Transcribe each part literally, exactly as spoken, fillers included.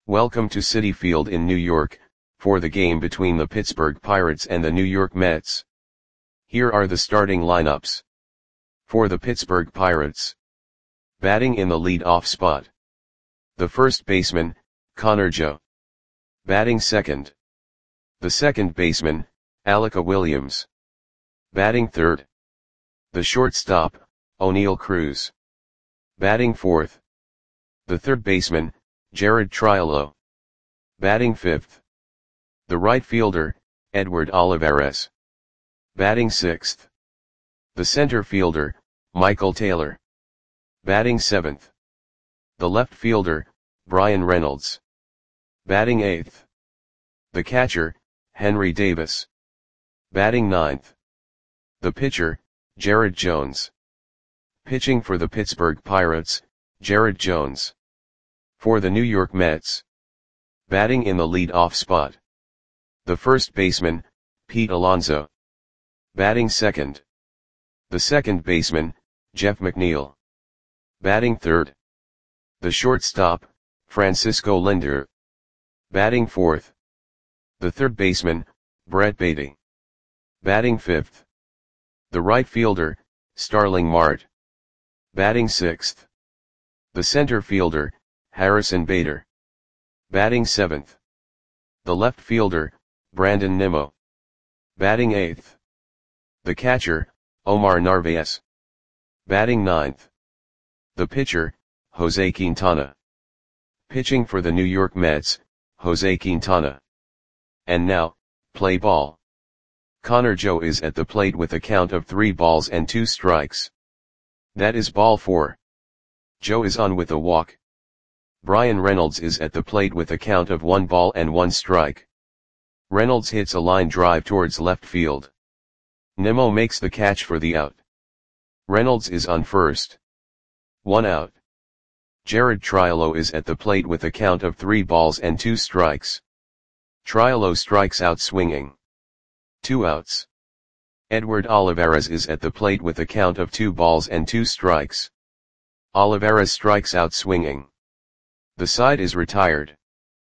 Welcome to Citi Field in New York, for the game between the Pittsburgh Pirates and the New York Mets. Here are the starting lineups. For the Pittsburgh Pirates. Batting in the lead-off spot. The first baseman, Connor Joe. Batting second. The second baseman, Alec Williams. Batting third. The shortstop, Oneil Cruz. Batting fourth. The third baseman, Jared Triolo. Batting fifth. The right fielder, Edward Olivares. Batting sixth. The center fielder, Michael Taylor. Batting seventh. The left fielder, Bryan Reynolds. Batting eighth. The catcher, Henry Davis. Batting ninth. The pitcher, Jared Jones. Pitching for the Pittsburgh Pirates, Jared Jones. For the New York Mets. Batting in the lead-off spot. The first baseman, Pete Alonso. Batting second. The second baseman, Jeff McNeil. Batting third. The shortstop, Francisco Lindor. Batting fourth. The third baseman, Brett Baty. Batting fifth. The right fielder, Starling Marte. Batting sixth. The center fielder, Harrison Bader. Batting seventh. The left fielder, Brandon Nimmo. Batting eighth. The catcher, Omar Narvaez. Batting ninth. The pitcher, Jose Quintana. Pitching for the New York Mets, Jose Quintana. And now, play ball. Connor Joe is at the plate with a count of three balls and two strikes. That is ball four. Joe is on with a walk. Bryan Reynolds is at the plate with a count of one ball and one strike. Reynolds hits a line drive towards left field. Nimmo makes the catch for the out. Reynolds is on first. One out. Jared Triolo is at the plate with a count of three balls and two strikes. Triolo strikes out swinging. Two outs. Edward Olivares is at the plate with a count of two balls and two strikes. Olivares strikes out swinging. The side is retired.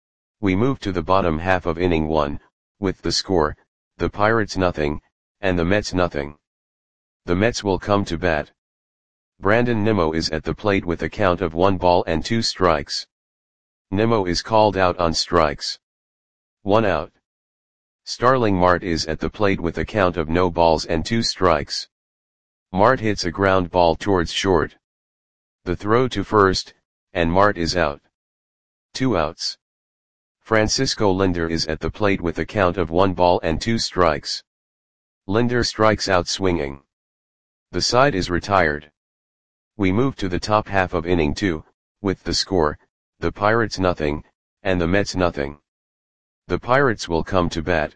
We move to the bottom half of inning one, with the score, the Pirates nothing, and the Mets nothing. The Mets will come to bat. Brandon Nimmo is at the plate with a count of one ball and two strikes. Nimmo is called out on strikes. One out. Starling Marte is at the plate with a count of no balls and two strikes. Marte hits a ground ball towards short. The throw to first, and Marte is out. Two outs. Francisco Lindor is at the plate with a count of one ball and two strikes. Lindor strikes out swinging. The side is retired. We move to the top half of inning two, with the score, the Pirates nothing, and the Mets nothing. The Pirates will come to bat.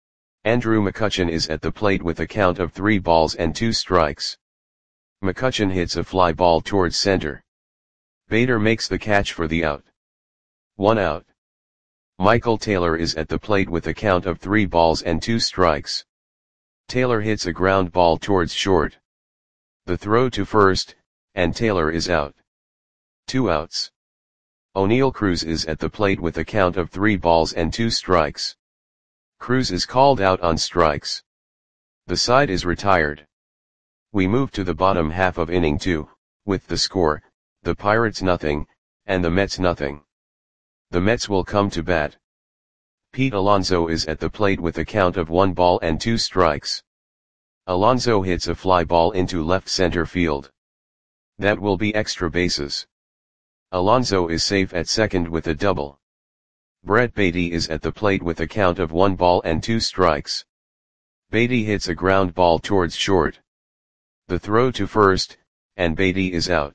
Andrew McCutchen is at the plate with a count of three balls and two strikes. McCutchen hits a fly ball towards center. Bader makes the catch for the out. One out. Michael Taylor is at the plate with a count of three balls and two strikes. Taylor hits a ground ball towards short. The throw to first, and Taylor is out. Two outs. Oneil Cruz is at the plate with a count of three balls and two strikes. Cruz is called out on strikes. The side is retired. We move to the bottom half of inning two, with the score, the Pirates nothing, and the Mets nothing. The Mets will come to bat. Pete Alonso is at the plate with a count of one ball and two strikes. Alonso hits a fly ball into left center field. That will be extra bases. Alonso is safe at second with a double. Brett Baty is at the plate with a count of one ball and two strikes. Baty hits a ground ball towards short. The throw to first, and Baty is out.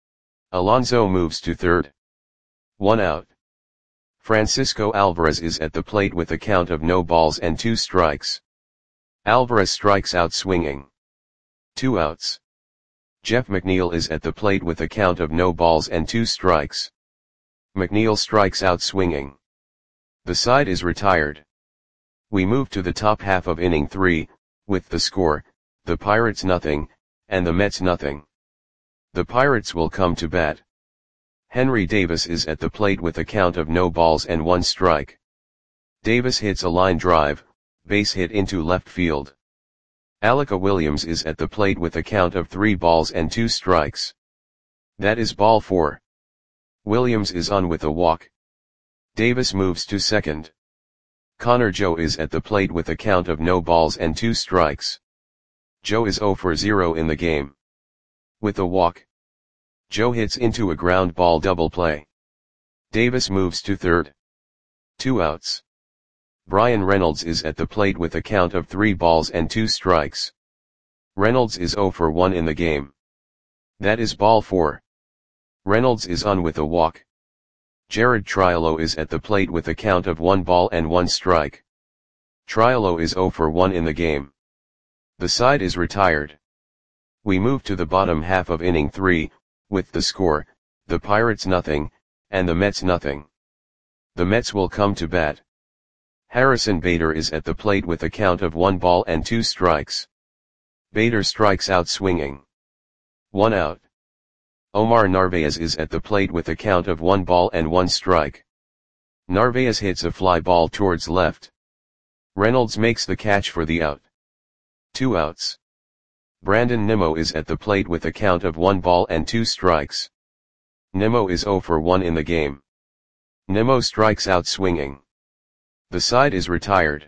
Alonso moves to third. One out. Francisco Alvarez is at the plate with a count of no balls and two strikes. Alvarez strikes out swinging. Two outs. Jeff McNeil is at the plate with a count of no balls and two strikes. McNeil strikes out swinging. The side is retired. We move to the top half of inning three, with the score, the Pirates nothing, and the Mets nothing. The Pirates will come to bat. Henry Davis is at the plate with a count of no balls and one strike. Davis hits a line drive, base hit into left field. Alec Williams is at the plate with a count of three balls and two strikes. That is ball four. Williams is on with a walk. Davis moves to second. Connor Joe is at the plate with a count of no balls and two strikes. Joe is zero for zero in the game. With a walk, Joe hits into a ground ball double play. Davis moves to third. Two outs. Bryan Reynolds is at the plate with a count of three balls and two strikes. Reynolds is zero for one in the game. That is ball four. Reynolds is on with a walk. Jared Triolo is at the plate with a count of one ball and one strike. Triolo is zero for one in the game. The side is retired. We move to the bottom half of inning three, with the score, the Pirates nothing, and the Mets nothing. The Mets will come to bat. Harrison Bader is at the plate with a count of one ball and two strikes. Bader strikes out swinging. One out. Omar Narvaez is at the plate with a count of one ball and one strike. Narvaez hits a fly ball towards left. Reynolds makes the catch for the out. Two outs. Brandon Nimmo is at the plate with a count of one ball and two strikes. Nimmo is zero for one in the game. Nimmo strikes out swinging. The side is retired.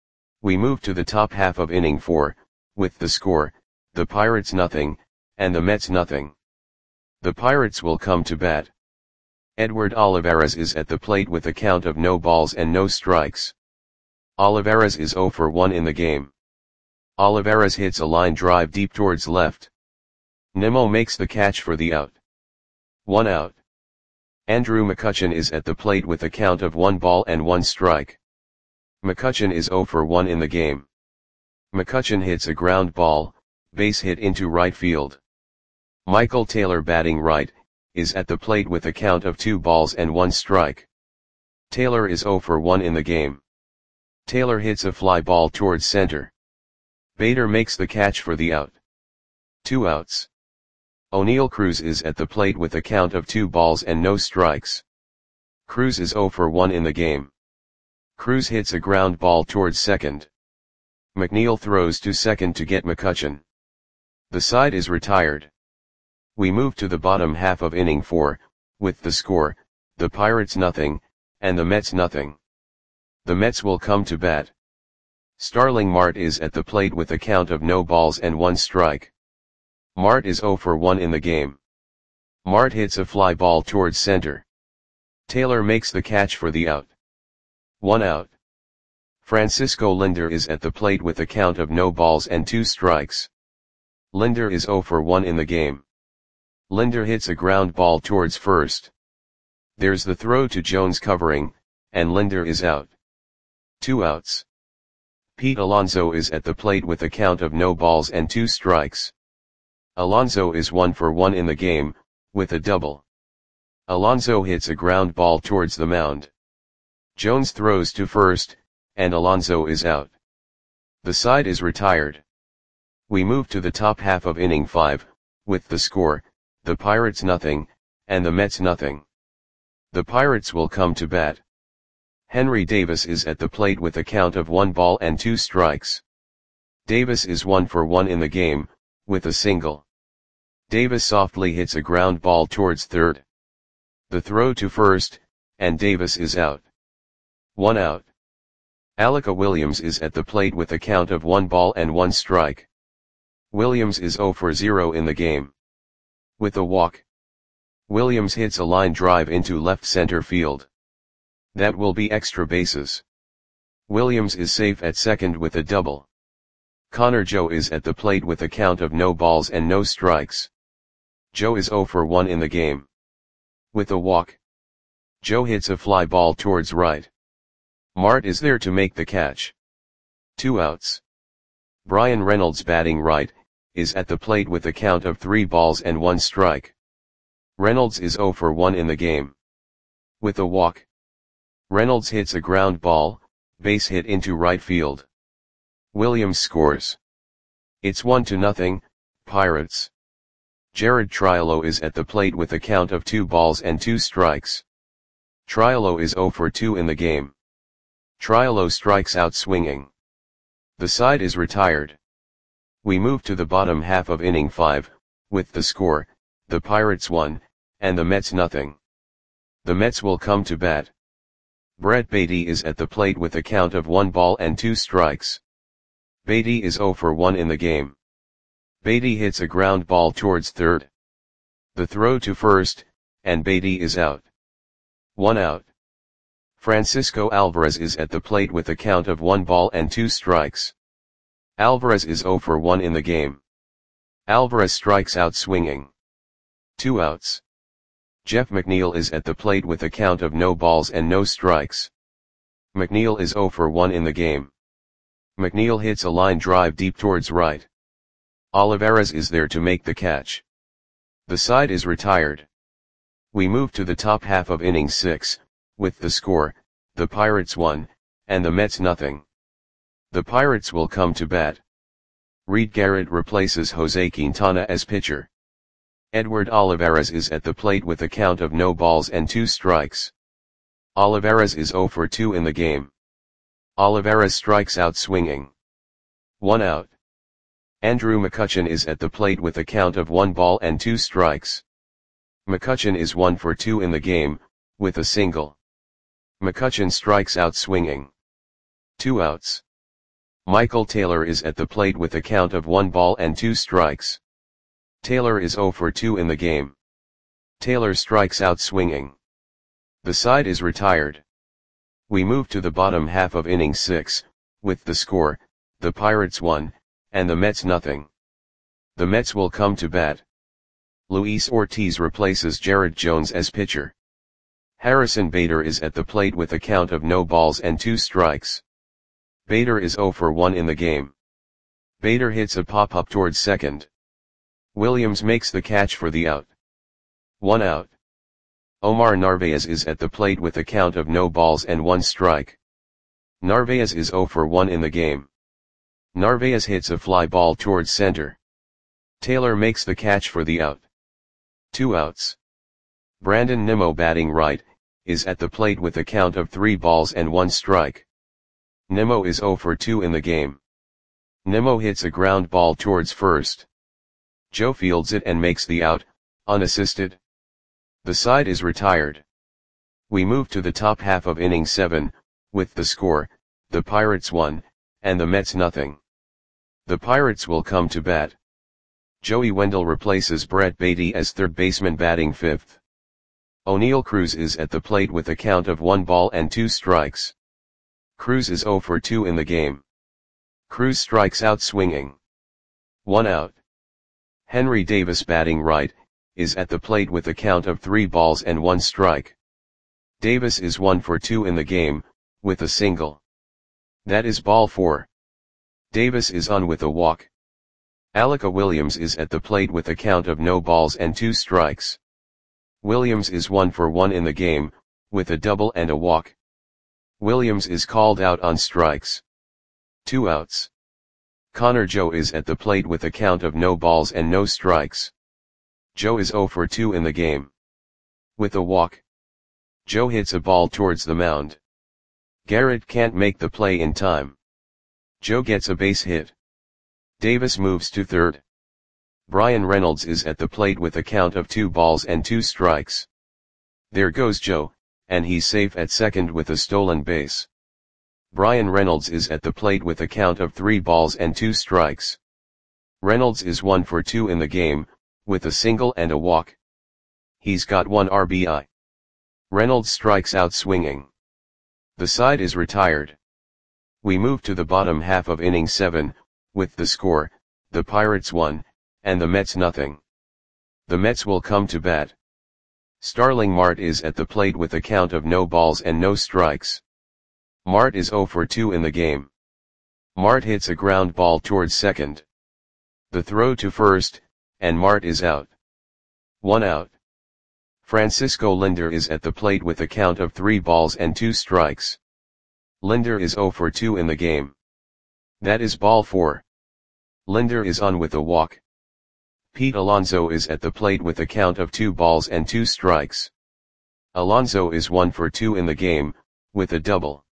We move to the top half of inning four, with the score, the Pirates nothing, and the Mets nothing. The Pirates will come to bat. Edward Olivares is at the plate with a count of no balls and no strikes. Olivares is zero for one in the game. Olivares hits a line drive deep towards left. Nimmo makes the catch for the out. One out. Andrew McCutchen is at the plate with a count of one ball and one strike. McCutchen is zero for one in the game. McCutchen hits a ground ball, base hit into right field. Michael Taylor, batting right, is at the plate with a count of two balls and one strike. Taylor is zero for one in the game. Taylor hits a fly ball towards center. Bader makes the catch for the out. Two outs. O'Neill Cruz is at the plate with a count of two balls and no strikes. Cruz is zero for one in the game. Cruz hits a ground ball towards second. McNeil throws to second to get McCutchen. The side is retired. We move to the bottom half of inning four, with the score, the Pirates nothing, and the Mets nothing. The Mets will come to bat. Starling Marte is at the plate with a count of no balls and one strike. Marte is zero for one in the game. Marte hits a fly ball towards center. Taylor makes the catch for the out. One out. Francisco Lindor is at the plate with a count of no balls and two strikes. Lindor is zero for one in the game. Lindor hits a ground ball towards first. There's the throw to Jones covering, and Lindor is out. Two outs. Pete Alonso is at the plate with a count of no balls and two strikes. Alonso is one for one in the game, with a double. Alonso hits a ground ball towards the mound. Jones throws to first, and Alonso is out. The side is retired. We move to the top half of inning five, with the score, the Pirates nothing, and the Mets nothing. The Pirates will come to bat. Henry Davis is at the plate with a count of one ball and two strikes. Davis is one for one in the game, with a single. Davis softly hits a ground ball towards third. The throw to first, and Davis is out. One out. Alec Williams is at the plate with a count of one ball and one strike. Williams is zero for zero in the game. With a walk, Williams hits a line drive into left center field. That will be extra bases. Williams is safe at second with a double. Connor Joe is at the plate with a count of no balls and no strikes. Joe is zero for one in the game. With a walk, Joe hits a fly ball towards right. Marte is there to make the catch. Two outs. Bryan Reynolds, batting right, is at the plate with a count of three balls and one strike. Reynolds is zero for one in the game. With a walk, Reynolds hits a ground ball, base hit into right field. Williams scores. It's one to nothing, Pirates. Jared Triolo is at the plate with a count of two balls and two strikes. Triolo is zero for two in the game. Triolo strikes out swinging. The side is retired. We move to the bottom half of inning five, with the score, the Pirates one, and the Mets nothing. The Mets will come to bat. Brett Baty is at the plate with a count of one ball and two strikes. Baty is zero for one in the game. Baty hits a ground ball towards third. The throw to first, and Baty is out. One out. Francisco Alvarez is at the plate with a count of one ball and two strikes. Alvarez is zero for one in the game. Alvarez strikes out swinging. Two outs. Jeff McNeil is at the plate with a count of no balls and no strikes. McNeil is zero for one in the game. McNeil hits a line drive deep towards right. Olivares is there to make the catch. The side is retired. We move to the top half of inning six, with the score, the Pirates one, and the Mets nothing. The Pirates will come to bat. Reed Garrett replaces Jose Quintana as pitcher. Edward Olivares is at the plate with a count of no balls and two strikes. Olivares is zero for two in the game. Olivares strikes out swinging. One out. Andrew McCutchen is at the plate with a count of one ball and two strikes. McCutchen is one for two in the game, with a single. McCutchen strikes out swinging. Two outs. Michael Taylor is at the plate with a count of one ball and two strikes. Taylor is zero for two in the game. Taylor strikes out swinging. The side is retired. We move to the bottom half of inning six, with the score, the Pirates one, and the Mets nothing. The Mets will come to bat. Luis Ortiz replaces Jared Jones as pitcher. Harrison Bader is at the plate with a count of no balls and two strikes. Bader is zero for one in the game. Bader hits a pop-up towards second. Williams makes the catch for the out. One out. Omar Narvaez is at the plate with a count of no balls and one strike. Narvaez is zero for one in the game. Narvaez hits a fly ball towards center. Taylor makes the catch for the out. Two outs. Brandon Nimmo, batting right, is at the plate with a count of three balls and one strike. Nimmo is zero for two in the game. Nimmo hits a ground ball towards first. Joe fields it and makes the out, unassisted. The side is retired. We move to the top half of inning seven, with the score, the Pirates one, and the Mets nothing. The Pirates will come to bat. Joey Wendell replaces Brett Baty as third baseman, batting fifth. O'Neal Cruz is at the plate with a count of one ball and two strikes. Cruz is zero for two in the game. Cruz strikes out swinging. One out. Henry Davis, batting right, is at the plate with a count of three balls and one strike. Davis is one for two in the game, with a single. That is ball four. Davis is on with a walk. Alika Williams is at the plate with a count of no balls and two strikes. Williams is one for one in the game, with a double and a walk. Williams is called out on strikes. Two outs. Connor Joe is at the plate with a count of no balls and no strikes. Joe is zero for two in the game. With a walk. Joe hits a ball towards the mound. Garrett can't make the play in time. Joe gets a base hit. Davis moves to third. Brian Reynolds is at the plate with a count of two balls and two strikes. There goes Joe, and he's safe at second with a stolen base. Brian Reynolds is at the plate with a count of three balls and two strikes. Reynolds is one for two in the game, with a single and a walk. He's got one R B I. Reynolds strikes out swinging. The side is retired. We move to the bottom half of inning seven, with the score, the Pirates one, and the Mets nothing. The Mets will come to bat. Starling Marte is at the plate with a count of no balls and no strikes. Marte is zero for two in the game. Marte hits a ground ball towards second. The throw to first, and Marte is out. One out. Francisco Lindor is at the plate with a count of three balls and two strikes. Lindor is zero for two in the game. That is ball four. Lindor is on with a walk. Pete Alonso is at the plate with a count of two balls and two strikes. Alonso is one for two in the game, with a double.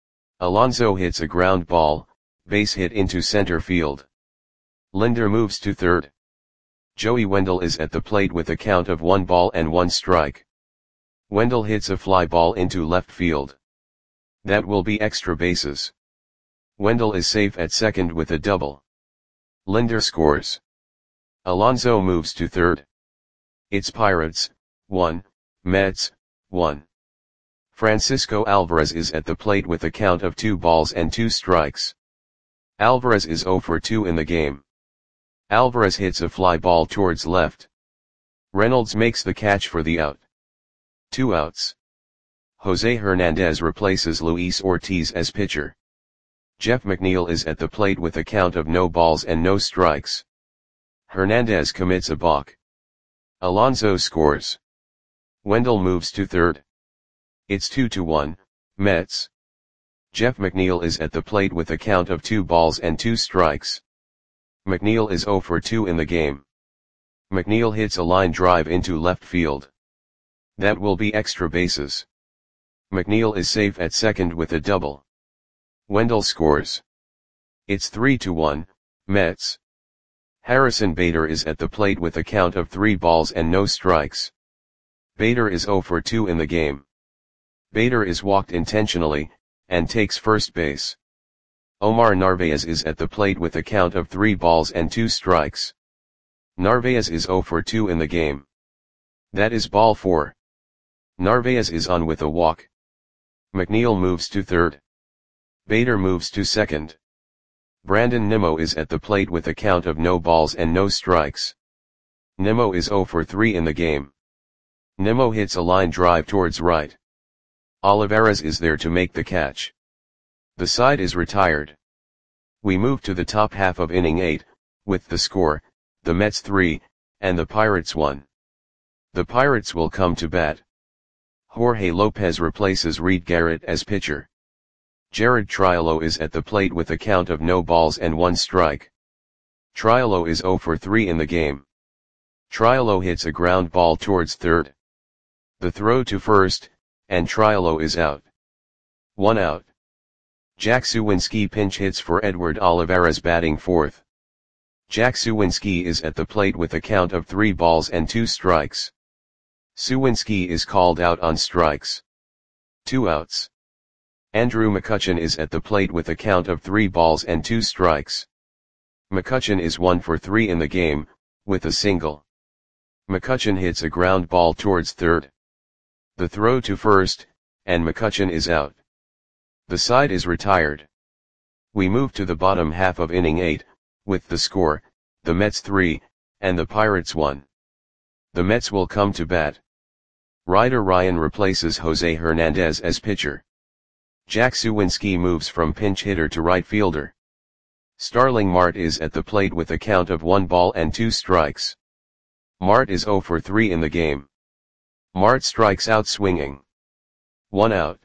Alonso hits a ground ball, base hit into center field. Lindor moves to third. Joey Wendle is at the plate with a count of one ball and one strike. Wendle hits a fly ball into left field. That will be extra bases. Wendle is safe at second with a double. Lindor scores. Alonso moves to third. It's Pirates, one, Mets, one. Francisco Alvarez is at the plate with a count of two balls and two strikes. Alvarez is zero for two in the game. Alvarez hits a fly ball towards left. Reynolds makes the catch for the out. Two outs. Jose Hernandez replaces Luis Ortiz as pitcher. Jeff McNeil is at the plate with a count of no balls and no strikes. Hernandez commits a balk. Alonso scores. Wendle moves to third. It's two to one, Mets. Jeff McNeil is at the plate with a count of two balls and two strikes. McNeil is zero for two in the game. McNeil hits a line drive into left field. That will be extra bases. McNeil is safe at second with a double. Wendle scores. It's three to one, Mets. Harrison Bader is at the plate with a count of three balls and no strikes. Bader is zero for two in the game. Bader is walked intentionally, and takes first base. Omar Narvaez is at the plate with a count of three balls and two strikes. Narvaez is zero for two in the game. That is ball four. Narvaez is on with a walk. McNeil moves to third. Bader moves to second. Brandon Nimmo is at the plate with a count of no balls and no strikes. Nimmo is zero for three in the game. Nimmo hits a line drive towards right. Olivares is there to make the catch. The side is retired. We move to the top half of inning eight, with the score, the Mets three, and the Pirates one. The Pirates will come to bat. Jorge Lopez replaces Reed Garrett as pitcher. Jared Triolo is at the plate with a count of no balls and one strike. Triolo is zero for three in the game. Triolo hits a ground ball towards third. The throw to first, and Triolo is out. One out. Jack Suwinski pinch hits for Edward Olivares batting fourth. Jack Suwinski is at the plate with a count of three balls and two strikes. Suwinski is called out on strikes. Two outs. Andrew McCutchen is at the plate with a count of three balls and two strikes. McCutchen is one for three in the game, with a single. McCutchen hits a ground ball towards third. The throw to first, and McCutchen is out. The side is retired. We move to the bottom half of inning eight, with the score, the Mets three, and the Pirates one. The Mets will come to bat. Ryder Ryan replaces Jose Hernandez as pitcher. Jack Suwinski moves from pinch hitter to right fielder. Starling Marte is at the plate with a count of one ball and two strikes. Marte is zero for three in the game. Marte strikes out swinging. One out.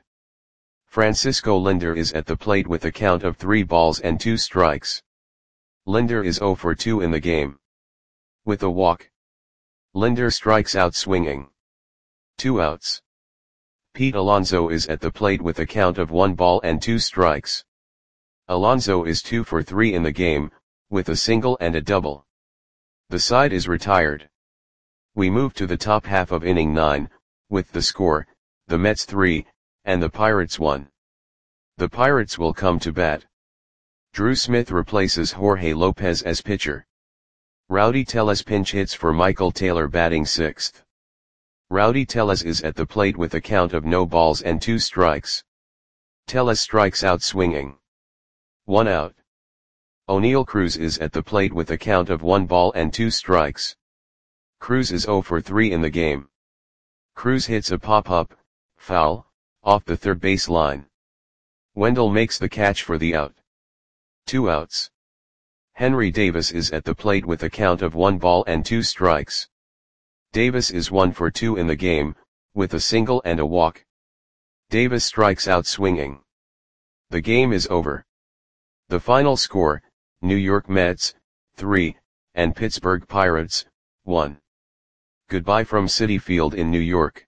Francisco Lindor is at the plate with a count of three balls and two strikes. Lindor is zero for two in the game. With a walk. Lindor strikes out swinging. Two outs. Pete Alonso is at the plate with a count of one ball and two strikes. Alonso is two for three in the game, with a single and a double. The side is retired. We move to the top half of inning nine, with the score, the Mets three, and the Pirates one. The Pirates will come to bat. Drew Smith replaces Jorge Lopez as pitcher. Rowdy Tellez pinch hits for Michael Taylor batting sixth. Rowdy Tellez is at the plate with a count of no balls and two strikes. Tellez strikes out swinging. One out. O'Neal Cruz is at the plate with a count of one ball and two strikes. Cruz is zero for three in the game. Cruz hits a pop-up, foul, off the third base line. Wendle makes the catch for the out. Two outs. Henry Davis is at the plate with a count of one ball and two strikes. Davis is one for two in the game, with a single and a walk. Davis strikes out swinging. The game is over. The final score, New York Mets, three, and Pittsburgh Pirates, one. Goodbye from Citi Field in New York.